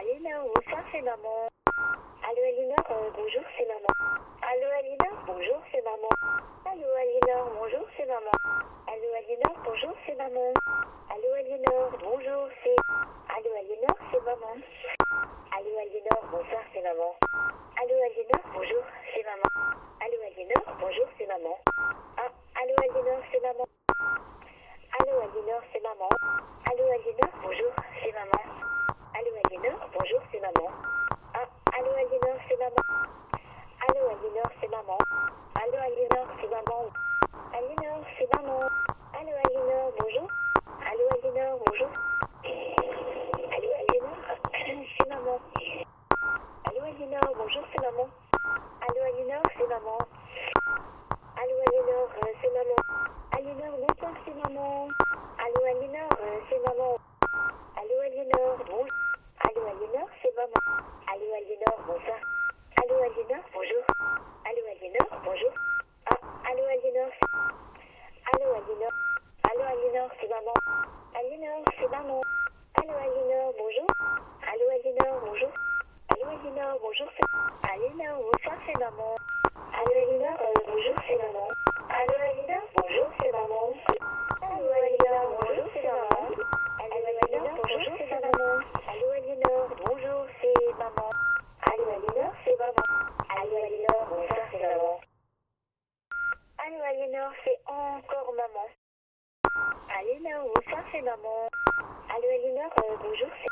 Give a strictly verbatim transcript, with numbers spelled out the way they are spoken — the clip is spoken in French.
Aliénor, bonsoir, c'est maman. Allô Aliénor, euh, bonjour, c'est maman. Allô Aliénor, bonjour, c'est maman. Allô Aliénor, bonjour, c'est maman. Allô Aliénor, bonjour, c'est maman. Allô Aliénor, bonjour, c'est... Allô Aliénor, c'est maman. Allô Aliénor, bonsoir, c'est maman. Allô Aliénor, bonjour, c'est maman. Allô Aliénor, bonjour, c'est maman. Ah, allô Aliénor, c'est maman. Allô Aliénor, c'est maman. Allô Aliénor, bonjour, c'est maman. Allô Aliénor, bonjour, c'est maman. Ah, allô Aliénor, c'est maman. Allô Aliénor, c'est maman. Allô Aliénor, c'est maman. Aliénor, c'est maman. Allô Aliénor, bonjour. Allô Aliénor, bonjour. Allô Aliénor, c'est maman. Allô Aliénor, bonjour, c'est maman. Allô Aliénor, c'est maman. Allô Aliénor, euh, c'est maman. Aliénor, bonsoir, c'est maman. Allô Aliénor, euh, c'est maman. Allô Aliénor, bonjour. Allô Aliénor, c'est maman. Allô Aliénor, bonsoir. Allô Aliénor, bonjour. Allô Aliénor, bonjour. Ah, allô Aliénor. Allô Aliénor. Allô Aliénor, c'est maman. Aliénor, c'est maman. Allô Aliénor, bonjour. Allô Aliénor, bonjour. Allô Aliénor, bonjour, c'est... Aliénor, bonsoir, c'est maman. Allô Aliénor, euh, bonjour, c'est maman. Allô Aliénor, bonjour, c'est maman. Allô Aliénor, bonjour, c'est maman. Allô Aliénor, bonjour, c'est maman. Allô Aliénor, bonjour, c'est maman. Allô Aliénor, c'est maman. Allô Aliénor, bonsoir, c'est maman. Allô Aliénor, c'est encore maman. Aliénor, bonsoir, c'est maman. Allô Aliénor, euh, bonjour, c'est...